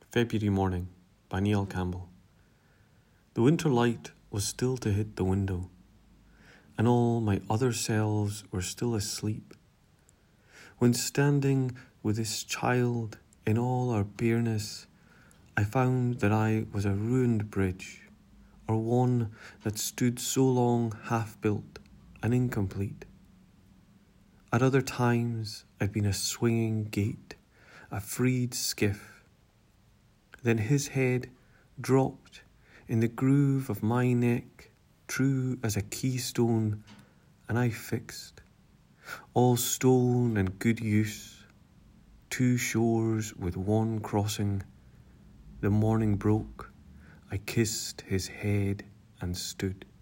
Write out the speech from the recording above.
February Morning by Neil Campbell. The winter light was still to hit the window, and all my other selves were still asleep, when standing with this child in all our bareness, I found that I was a ruined bridge, or one that stood so long half-built and incomplete. At other times I'd been a swinging gate, a freed skiff. Then his head dropped in the groove of my neck, true as a keystone, and I fixed, all stone and good use, two shores with one crossing. The morning broke, I kissed his head and stood.